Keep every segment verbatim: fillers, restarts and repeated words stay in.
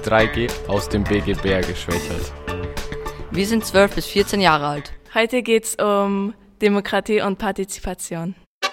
drei G aus dem B G B R geschwächert. Wir sind zwölf bis vierzehn Jahre alt. Heute geht es um Demokratie und Partizipation.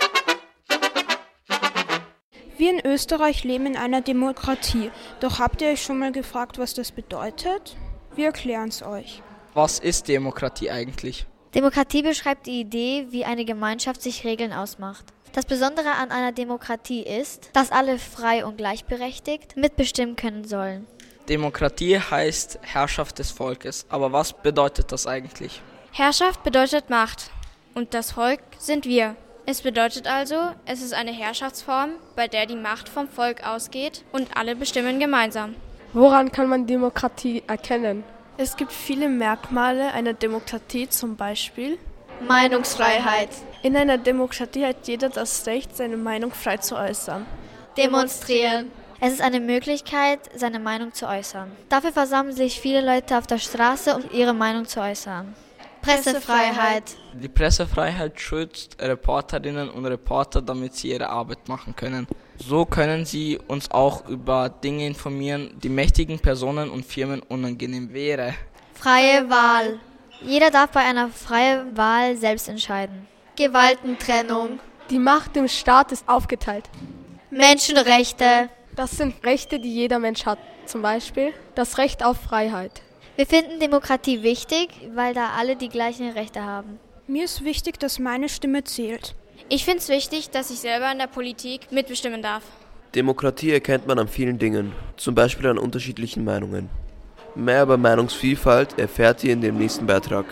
Wir in Österreich leben in einer Demokratie. Doch habt ihr euch schon mal gefragt, was das bedeutet? Wir erklären es euch. Was ist Demokratie eigentlich? Demokratie beschreibt die Idee, wie eine Gemeinschaft sich Regeln ausmacht. Das Besondere an einer Demokratie ist, dass alle frei und gleichberechtigt mitbestimmen können sollen. Demokratie heißt Herrschaft des Volkes. Aber was bedeutet das eigentlich? Herrschaft bedeutet Macht und das Volk sind wir. Es bedeutet also, es ist eine Herrschaftsform, bei der die Macht vom Volk ausgeht und alle bestimmen gemeinsam. Woran kann man Demokratie erkennen? Es gibt viele Merkmale einer Demokratie, zum Beispiel Meinungsfreiheit. In einer Demokratie hat jeder das Recht, seine Meinung frei zu äußern. Demonstrieren. Es ist eine Möglichkeit, seine Meinung zu äußern. Dafür versammeln sich viele Leute auf der Straße, um ihre Meinung zu äußern. Pressefreiheit. Die Pressefreiheit schützt Reporterinnen und Reporter, damit sie ihre Arbeit machen können. So können sie uns auch über Dinge informieren, die mächtigen Personen und Firmen unangenehm wäre. Freie Wahl. Jeder darf bei einer freien Wahl selbst entscheiden. Gewaltentrennung. Die Macht im Staat ist aufgeteilt. Menschenrechte. Das sind Rechte, die jeder Mensch hat. Zum Beispiel das Recht auf Freiheit. Wir finden Demokratie wichtig, weil da alle die gleichen Rechte haben. Mir ist wichtig, dass meine Stimme zählt. Ich finde es wichtig, dass ich selber in der Politik mitbestimmen darf. Demokratie erkennt man an vielen Dingen, zum Beispiel an unterschiedlichen Meinungen. Mehr über Meinungsvielfalt erfährt ihr in dem nächsten Beitrag.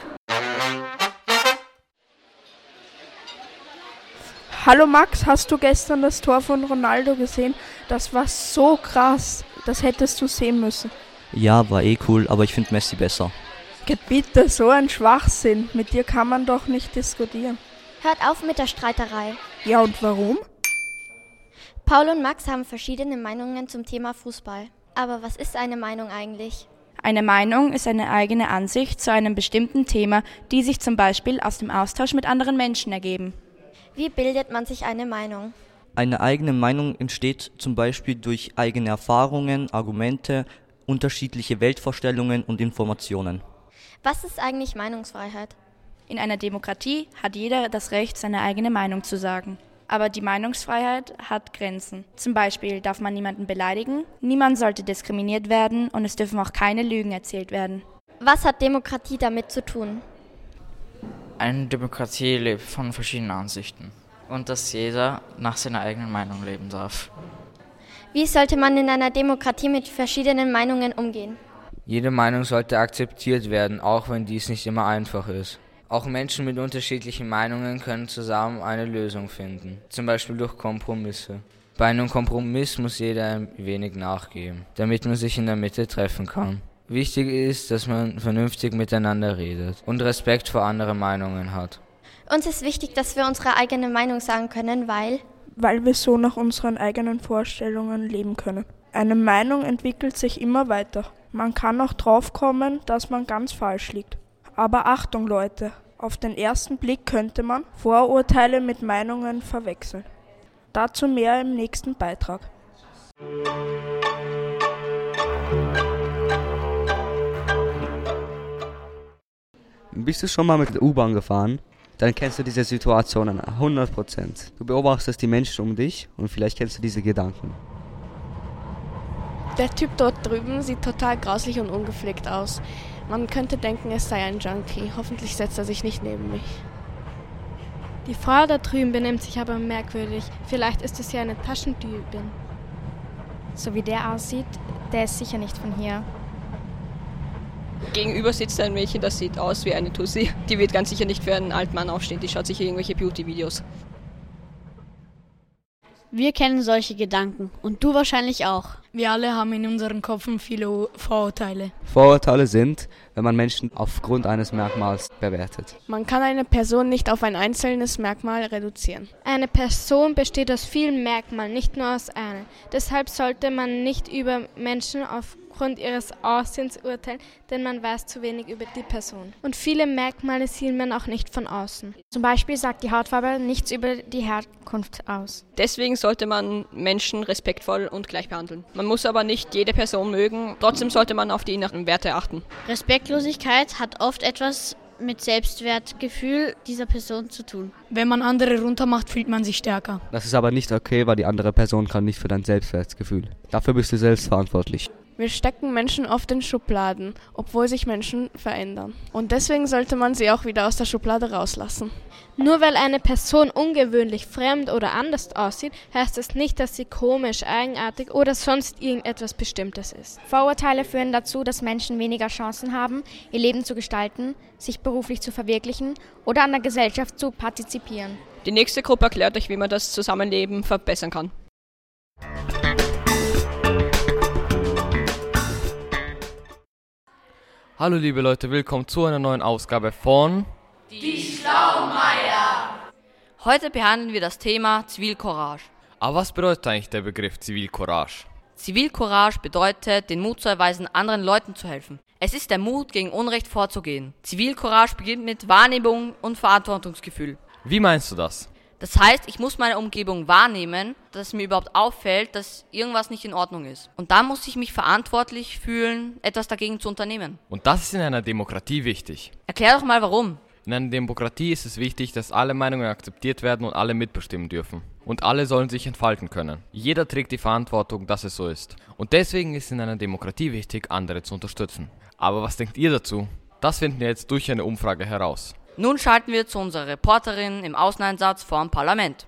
Hallo Max, hast du gestern das Tor von Ronaldo gesehen? Das war so krass, das hättest du sehen müssen. Ja, war eh cool, aber ich finde Messi besser. Geht bitte, so ein Schwachsinn. Mit dir kann man doch nicht diskutieren. Hört auf mit der Streiterei. Ja, und warum? Paul und Max haben verschiedene Meinungen zum Thema Fußball. Aber was ist eine Meinung eigentlich? Eine Meinung ist eine eigene Ansicht zu einem bestimmten Thema, die sich zum Beispiel aus dem Austausch mit anderen Menschen ergeben. Wie bildet man sich eine Meinung? Eine eigene Meinung entsteht zum Beispiel durch eigene Erfahrungen, Argumente, unterschiedliche Weltvorstellungen und Informationen. Was ist eigentlich Meinungsfreiheit? In einer Demokratie hat jeder das Recht, seine eigene Meinung zu sagen. Aber die Meinungsfreiheit hat Grenzen. Zum Beispiel darf man niemanden beleidigen, niemand sollte diskriminiert werden und es dürfen auch keine Lügen erzählt werden. Was hat Demokratie damit zu tun? Eine Demokratie lebt von verschiedenen Ansichten und dass jeder nach seiner eigenen Meinung leben darf. Wie sollte man in einer Demokratie mit verschiedenen Meinungen umgehen? Jede Meinung sollte akzeptiert werden, auch wenn dies nicht immer einfach ist. Auch Menschen mit unterschiedlichen Meinungen können zusammen eine Lösung finden, zum Beispiel durch Kompromisse. Bei einem Kompromiss muss jeder ein wenig nachgeben, damit man sich in der Mitte treffen kann. Wichtig ist, dass man vernünftig miteinander redet und Respekt vor anderen Meinungen hat. Uns ist wichtig, dass wir unsere eigene Meinung sagen können, weil... Weil wir so nach unseren eigenen Vorstellungen leben können. Eine Meinung entwickelt sich immer weiter. Man kann auch drauf kommen, dass man ganz falsch liegt. Aber Achtung Leute, auf den ersten Blick könnte man Vorurteile mit Meinungen verwechseln. Dazu mehr im nächsten Beitrag. Bist du schon mal mit der U-Bahn gefahren? Dann kennst du diese Situationen hundert Prozent. Du beobachtest die Menschen um dich und vielleicht kennst du diese Gedanken. Der Typ dort drüben sieht total grauslich und ungepflegt aus. Man könnte denken, es sei ein Junkie. Hoffentlich setzt er sich nicht neben mich. Die Frau da drüben benimmt sich aber merkwürdig. Vielleicht ist es ja eine Taschendiebin. So wie der aussieht, der ist sicher nicht von hier. Gegenüber sitzt ein Mädchen, das sieht aus wie eine Tussi. Die wird ganz sicher nicht für einen alten Mann aufstehen, die schaut sich irgendwelche Beauty-Videos. Wir kennen solche Gedanken und du wahrscheinlich auch. Wir alle haben in unseren Köpfen viele Vorurteile. Vorurteile sind, wenn man Menschen aufgrund eines Merkmals bewertet. Man kann eine Person nicht auf ein einzelnes Merkmal reduzieren. Eine Person besteht aus vielen Merkmalen, nicht nur aus einem. Deshalb sollte man nicht über Menschen auf aufgrund ihres Aussehens urteilen, denn man weiß zu wenig über die Person. Und viele Merkmale sieht man auch nicht von außen. Zum Beispiel sagt die Hautfarbe nichts über die Herkunft aus. Deswegen sollte man Menschen respektvoll und gleich behandeln. Man muss aber nicht jede Person mögen, trotzdem sollte man auf die inneren Werte achten. Respektlosigkeit hat oft etwas mit Selbstwertgefühl dieser Person zu tun. Wenn man andere runtermacht, fühlt man sich stärker. Das ist aber nicht okay, weil die andere Person kann nicht für dein Selbstwertgefühl. Dafür bist du selbst verantwortlich. Wir stecken Menschen oft in Schubladen, obwohl sich Menschen verändern. Und deswegen sollte man sie auch wieder aus der Schublade rauslassen. Nur weil eine Person ungewöhnlich, fremd oder anders aussieht, heißt das nicht, dass sie komisch, eigenartig oder sonst irgendetwas Bestimmtes ist. Vorurteile führen dazu, dass Menschen weniger Chancen haben, ihr Leben zu gestalten, sich beruflich zu verwirklichen oder an der Gesellschaft zu partizipieren. Die nächste Gruppe erklärt euch, wie man das Zusammenleben verbessern kann. Hallo liebe Leute, willkommen zu einer neuen Ausgabe von Die Schlaumeier. Heute behandeln wir das Thema Zivilcourage. Aber was bedeutet eigentlich der Begriff Zivilcourage? Zivilcourage bedeutet, den Mut zu erweisen, anderen Leuten zu helfen. Es ist der Mut, gegen Unrecht vorzugehen. Zivilcourage beginnt mit Wahrnehmung und Verantwortungsgefühl. Wie meinst du das? Das heißt, ich muss meine Umgebung wahrnehmen, dass mir überhaupt auffällt, dass irgendwas nicht in Ordnung ist. Und dann muss ich mich verantwortlich fühlen, etwas dagegen zu unternehmen. Und das ist in einer Demokratie wichtig. Erklär doch mal, warum. In einer Demokratie ist es wichtig, dass alle Meinungen akzeptiert werden und alle mitbestimmen dürfen. Und alle sollen sich entfalten können. Jeder trägt die Verantwortung, dass es so ist. Und deswegen ist in einer Demokratie wichtig, andere zu unterstützen. Aber was denkt ihr dazu? Das finden wir jetzt durch eine Umfrage heraus. Nun schalten wir zu unserer Reporterin im Außeneinsatz vorm Parlament.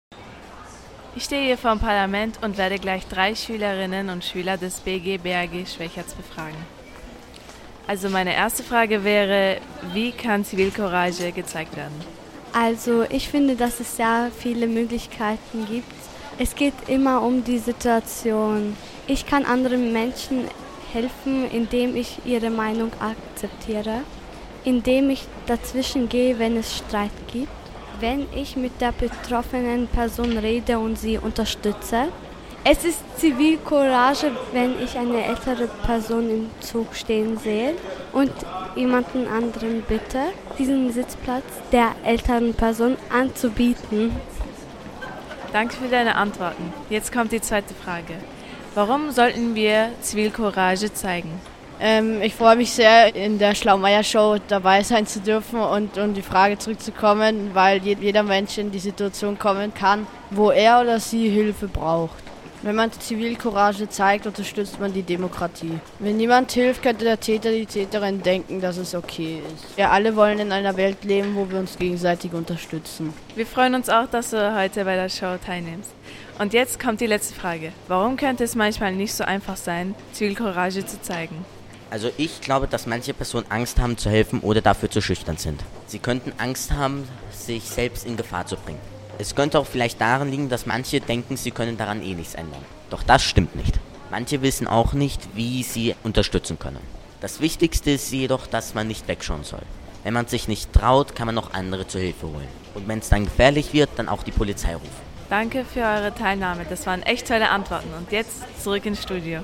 Ich stehe hier vor dem Parlament und werde gleich drei Schülerinnen und Schüler des B G B A G Schwächerts befragen. Also meine erste Frage wäre, wie kann Zivilcourage gezeigt werden? Also ich finde, dass es sehr viele Möglichkeiten gibt. Es geht immer um die Situation. Ich kann anderen Menschen helfen, indem ich ihre Meinung akzeptiere, indem ich dazwischen gehe, wenn es Streit gibt, wenn ich mit der betroffenen Person rede und sie unterstütze. Es ist Zivilcourage, wenn ich eine ältere Person im Zug stehen sehe und jemanden anderen bitte, diesen Sitzplatz der älteren Person anzubieten. Danke für deine Antworten. Jetzt kommt die zweite Frage. Warum sollten wir Zivilcourage zeigen? Ähm, ich freue mich sehr, in der Schlaumeier-Show dabei sein zu dürfen und um die Frage zurückzukommen, weil jeder Mensch in die Situation kommen kann, wo er oder sie Hilfe braucht. Wenn man Zivilcourage zeigt, unterstützt man die Demokratie. Wenn niemand hilft, könnte der Täter, die Täterin denken, dass es okay ist. Wir alle wollen in einer Welt leben, wo wir uns gegenseitig unterstützen. Wir freuen uns auch, dass du heute bei der Show teilnimmst. Und jetzt kommt die letzte Frage. Warum könnte es manchmal nicht so einfach sein, Zivilcourage zu zeigen? Also ich glaube, dass manche Personen Angst haben zu helfen oder dafür zu schüchtern sind. Sie könnten Angst haben, sich selbst in Gefahr zu bringen. Es könnte auch vielleicht daran liegen, dass manche denken, sie können daran eh nichts ändern. Doch das stimmt nicht. Manche wissen auch nicht, wie sie unterstützen können. Das Wichtigste ist jedoch, dass man nicht wegschauen soll. Wenn man sich nicht traut, kann man noch andere zur Hilfe holen. Und wenn es dann gefährlich wird, dann auch die Polizei rufen. Danke für eure Teilnahme. Das waren echt tolle Antworten. Und jetzt zurück ins Studio.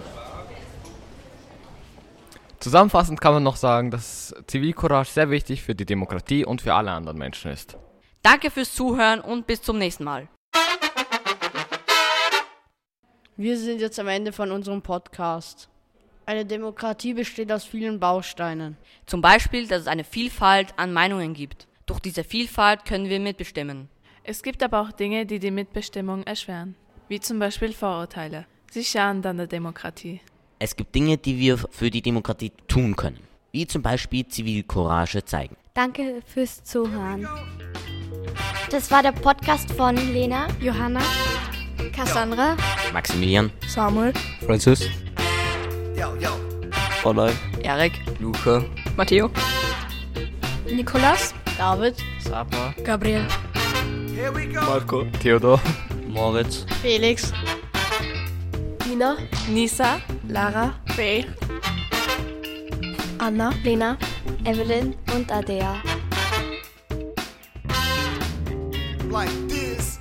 Zusammenfassend kann man noch sagen, dass Zivilcourage sehr wichtig für die Demokratie und für alle anderen Menschen ist. Danke fürs Zuhören und bis zum nächsten Mal. Wir sind jetzt am Ende von unserem Podcast. Eine Demokratie besteht aus vielen Bausteinen. Zum Beispiel, dass es eine Vielfalt an Meinungen gibt. Durch diese Vielfalt können wir mitbestimmen. Es gibt aber auch Dinge, die die Mitbestimmung erschweren. Wie zum Beispiel Vorurteile. Sie schaden an der Demokratie. Es gibt Dinge, die wir für die Demokratie tun können. Wie zum Beispiel Zivilcourage zeigen. Danke fürs Zuhören. Das war der Podcast von Lena, Johanna, Cassandra, Maximilian, Samuel, Francis, Online, Erik, Luca, Matteo, Nikolas, David, Saba, Gabriel, Marco, Theodor, Moritz, Felix, Nina, Nisa, Lara, Faye, Anna, Lena, Evelyn und Adea. Like this.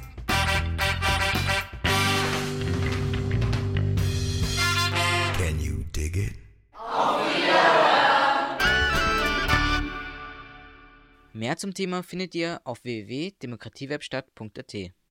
Can you dig it? Mehr zum Thema findet ihr auf w w w punkt demokratiewerkstatt punkt a t.